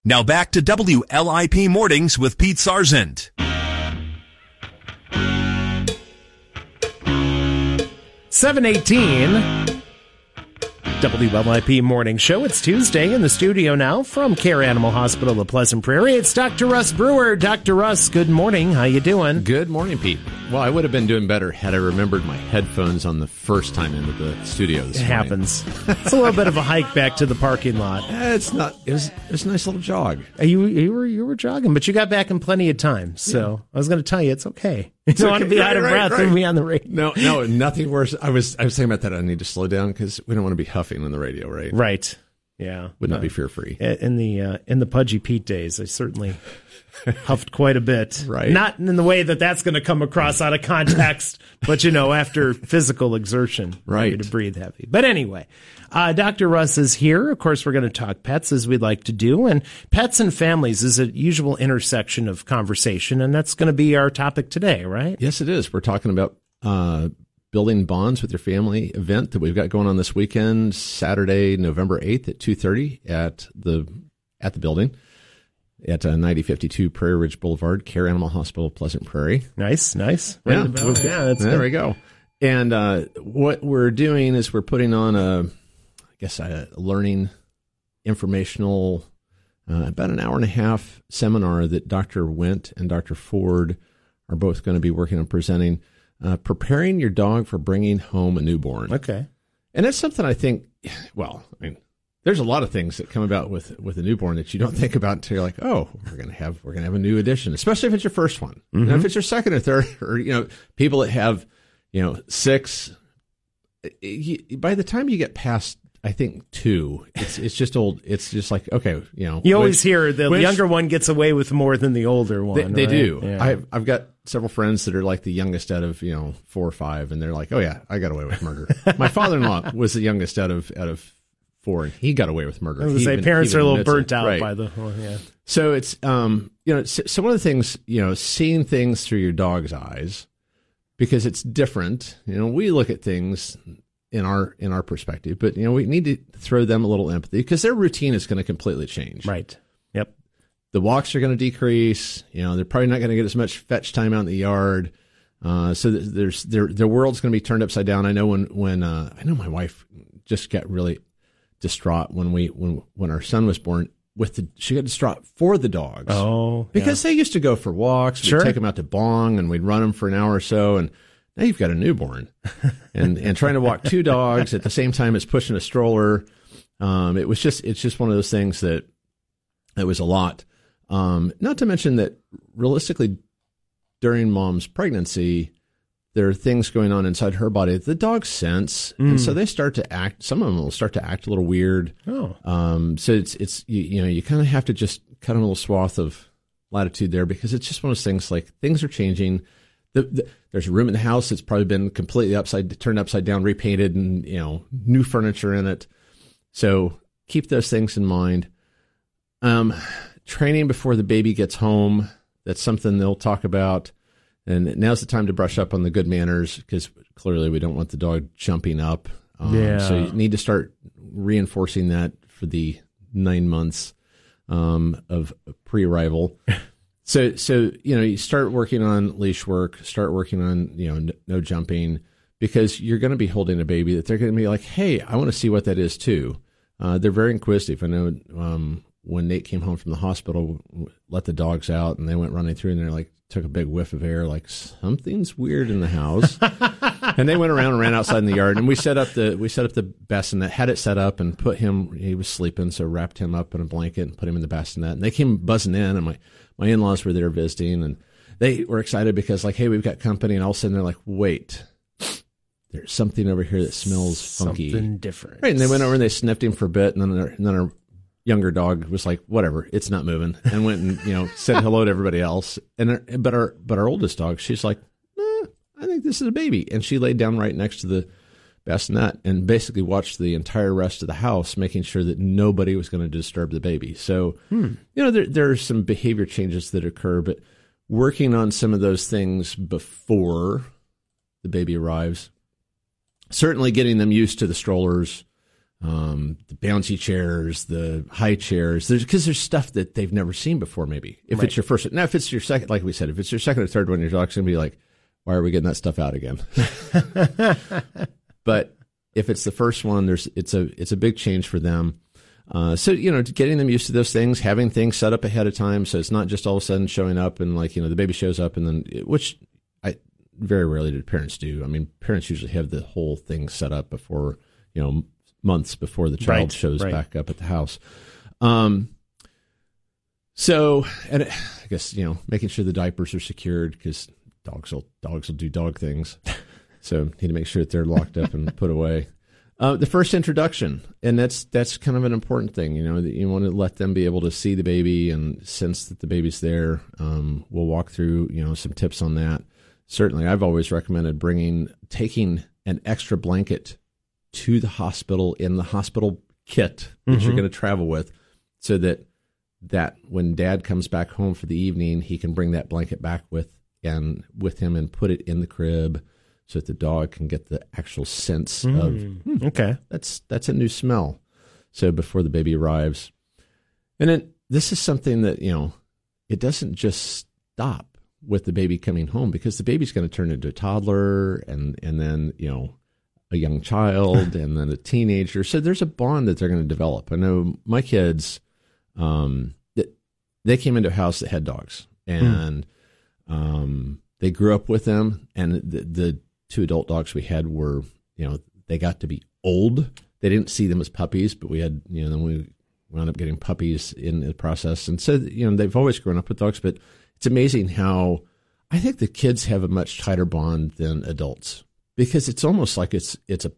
Now back to WLIP Mornings with Pete Sargent. 7:18. WLIP Morning Show. It's Tuesday in the studio now from Care Animal Hospital of Pleasant Prairie. It's Dr. Russ Brewer. Dr. Russ, good morning. How you doing? Good morning, Pete. Well, I would have been doing better had I remembered my headphones on the first time into the studio this morning. It happens. It's a little bit of a hike back to the parking lot. It's not. It was a nice little jog. You were jogging, but you got back in plenty of time. So I was going to tell you it's okay. You don't want to be out of breath and be on the radio. No, nothing worse. I was saying about that. I need to slow down because we don't want to be huffing on the radio, right? Right. Yeah. Would not be fear-free. In the Pudgy Pete days, I certainly huffed quite a bit. Right. Not in the way that's going to come across out of context, but, after physical exertion. Right. To breathe heavy. But anyway, Dr. Russ is here. Of course, we're going to talk pets as we'd like to do. And pets and families is a usual intersection of conversation. And that's going to be our topic today, right? Yes, it is. We're talking about Building Bonds with Your Family event that we've got going on this weekend, Saturday, November 8th at 2:30 at the building at 9052 Prairie Ridge Boulevard, Care Animal Hospital, Pleasant Prairie. Nice. Yeah, That's there we go. And what we're doing is we're putting on a learning informational, about an hour and a half seminar that Dr. Wendt and Dr. Ford are both going to be working on presenting. Preparing your dog for bringing home a newborn. Okay. And that's something I think, there's a lot of things that come about with a newborn that you don't think about until you're like, oh, we're going to have a new addition, especially if it's your first one. Mm-hmm. If it's your second or third, or, people that have, 6, by the time you get past, I think 2, it's just old. It's just like, okay, You always hear the younger one gets away with more than the older one. They right? do. Yeah. I've got several friends that are like the youngest out of 4 or 5, and they're like, oh yeah, I got away with murder. My father-in-law was the youngest out of 4, and he got away with murder. I was going to say parents are a little burnt out right. by the yeah. So it's so one of the things, seeing things through your dog's eyes, because it's different. We look at things in our perspective, but we need to throw them a little empathy because their routine is going to completely change. Right. Yep. The walks are going to decrease. They're probably not going to get as much fetch time out in the yard. So their world's going to be turned upside down. I know when I know my wife just got really distraught when our son was born. She got distraught for the dogs. Oh, because they used to go for walks. We'd take them out to Bong and we'd run them for an hour or so. And now you've got a newborn and trying to walk 2 dogs at the same time as pushing a stroller. It's just one of those things that it was a lot. Not to mention that realistically during mom's pregnancy, there are things going on inside her body that the dogs sense. And so they start to act, some of them will start to act a little weird. Oh. So it's you kind of have to just cut a little swath of latitude there because it's just one of those things like things are changing. There's a room in the house that's probably been completely turned upside down, repainted, and new furniture in it. So keep those things in mind. Training before the baby gets home, that's something they'll talk about. And now's the time to brush up on the good manners because clearly we don't want the dog jumping up. So you need to start reinforcing that for the 9 months of pre-arrival. So you start working on leash work, start working on no jumping, because you're going to be holding a baby that they're going to be like, hey, I want to see what that is too. They're very inquisitive. I know when Nate came home from the hospital, let the dogs out and they went running through and they're like took a big whiff of air, like something's weird in the house. And they went around and ran outside in the yard, and we set up the bassinet, had it set up, and put him. He was sleeping, so wrapped him up in a blanket and put him in the bassinet. And they came buzzing in, and my in-laws were there visiting, and they were excited because like, hey, we've got company. And all of a sudden they're like, wait, there's something over here that smells funky, something different. Right, and they went over and they sniffed him for a bit, and then our younger dog was like, whatever, it's not moving, and went and said hello to everybody else. But our oldest dog, she's like, I think this is a baby. And she laid down right next to the bassinet and basically watched the entire rest of the house, making sure that nobody was going to disturb the baby. So, there are some behavior changes that occur, but working on some of those things before the baby arrives, certainly getting them used to the strollers, the bouncy chairs, the high chairs. Because there's stuff that they've never seen before. Maybe if it's your first. Now, if it's your second, like we said, if it's your second or third one, your dog's gonna be like, "Why are we getting that stuff out again?" But if it's the first one, it's a big change for them. So getting them used to those things, having things set up ahead of time, so it's not just all of a sudden showing up and the baby shows up and then which very rarely do parents do. I mean, parents usually have the whole thing set up before, months before the child shows back up at the house. So, and I guess, making sure the diapers are secured because dogs will do dog things. So need to make sure that they're locked up and put away. The first introduction, and that's kind of an important thing, that you want to let them be able to see the baby and sense that the baby's there. We'll walk through, some tips on that. Certainly, I've always recommended taking an extra blanket to the hospital in the hospital kit that you're going to travel with, so that when Dad comes back home for the evening, he can bring that blanket back with him and put it in the crib, so that the dog can get the actual sense of okay, that's a new smell. So before the baby arrives, and then this is something that it doesn't just stop with the baby coming home, because the baby's going to turn into a toddler and then a young child and then a teenager. So there's a bond that they're going to develop. I know my kids, they came into a house that had dogs, and they grew up with them, and the two adult dogs we had were, they got to be old. They didn't see them as puppies, but we had, then we wound up getting puppies in the process. And so, they've always grown up with dogs, but it's amazing how I think the kids have a much tighter bond than adults, because it's almost like it's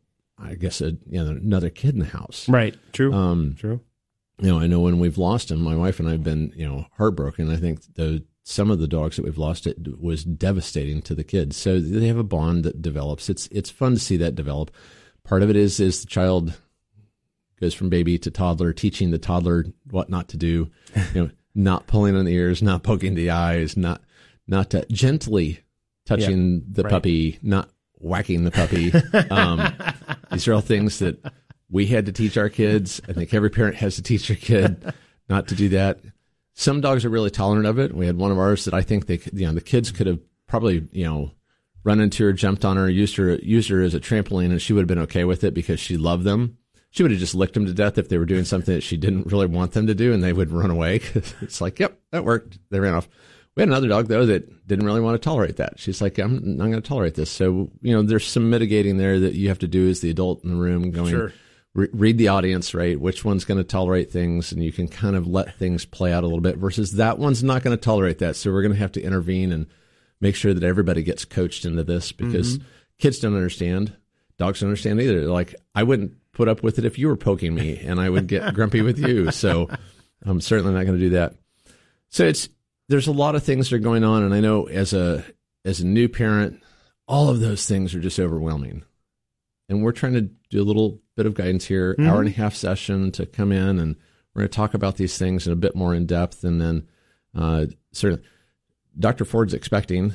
another kid in the house. Right. True. True. I know when we've lost them, my wife and I have been, heartbroken. I think some of the dogs that we've lost, it was devastating to the kids. So they have a bond that develops. It's fun to see that develop. Part of it is the child goes from baby to toddler, teaching the toddler what not to do, not pulling on the ears, not poking the eyes, not gently touching the puppy, not whacking the puppy. These are all things that we had to teach our kids. I think every parent has to teach their kid not to do that. Some dogs are really tolerant of it. We had one of ours that I think the kids could have probably, run into her, jumped on her, used her as a trampoline, and she would have been okay with it because she loved them. She would have just licked them to death if they were doing something that she didn't really want them to do, and they would run away. It's like, yep, that worked. They ran off. We had another dog, though, that didn't really want to tolerate that. She's like, I'm not going to tolerate this. So, there's some mitigating there that you have to do as the adult in the room, going, sure. Read the audience, right? Which one's going to tolerate things, and you can kind of let things play out a little bit, versus that one's not going to tolerate that. So we're going to have to intervene and make sure that everybody gets coached into this, because kids don't understand. Dogs don't understand either. They're like, I wouldn't put up with it if you were poking me, and I would get grumpy with you. So I'm certainly not going to do that. So there's a lot of things that are going on, and I know as a new parent, all of those things are just overwhelming. And we're trying to do a little bit of guidance here, hour and a half session to come in, and we're going to talk about these things in a bit more in depth. And then certainly Dr. Ford's expecting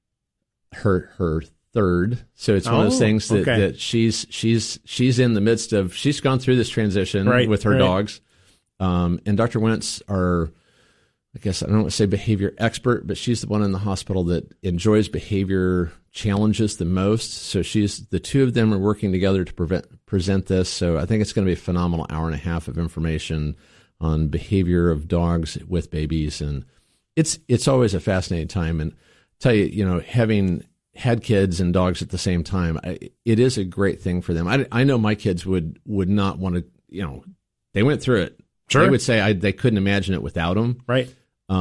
her third. So it's one of those things that she's in the midst of, she's gone through this transition with her dogs. And Dr. Wentz, I guess I don't want to say behavior expert, but she's the one in the hospital that enjoys behavior challenges the most. So the two of them are working together to present this. So I think it's going to be a phenomenal hour and a half of information on behavior of dogs with babies. And it's always a fascinating time. And tell you, having had kids and dogs at the same time, it is a great thing for them. I know my kids would not want to, they went through it. Sure. They would say they couldn't imagine it without them. Right.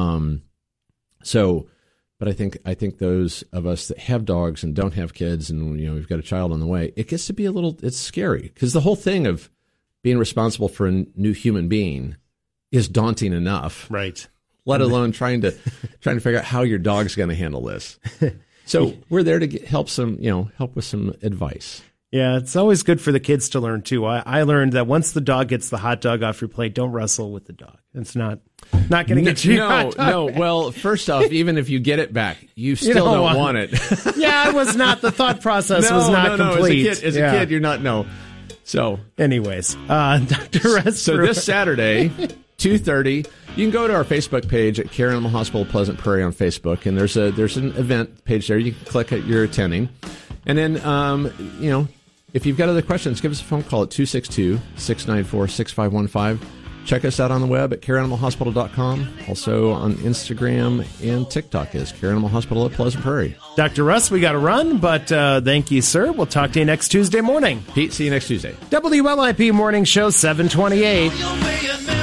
But I think those of us that have dogs and don't have kids, and we've got a child on the way, it gets to be it's scary, because the whole thing of being responsible for a new human being is daunting enough. Right. Let alone trying to figure out how your dog's going to handle this. So we're there to help with some advice. Yeah, it's always good for the kids to learn too. I learned that once the dog gets the hot dog off your plate, don't wrestle with the dog. It's not going to get you. No. Well, first off, even if you get it back, you still don't want it. Yeah, it was not. The thought process was not complete. As a kid, you're not. No. So, anyways, Dr. Russ. So this Saturday, 2:30, you can go to our Facebook page at Care Animal Hospital Pleasant Prairie on Facebook, and there's an event page there. You can click it, you're attending. And then, if you've got other questions, give us a phone call at 262-694-6515. Check us out on the web at careanimalhospital.com. Also on Instagram and TikTok is Care Animal Hospital at Pleasant Prairie. Dr. Russ, we got to run, but thank you, sir. We'll talk to you next Tuesday morning. Pete, see you next Tuesday. WLIP Morning Show, 728.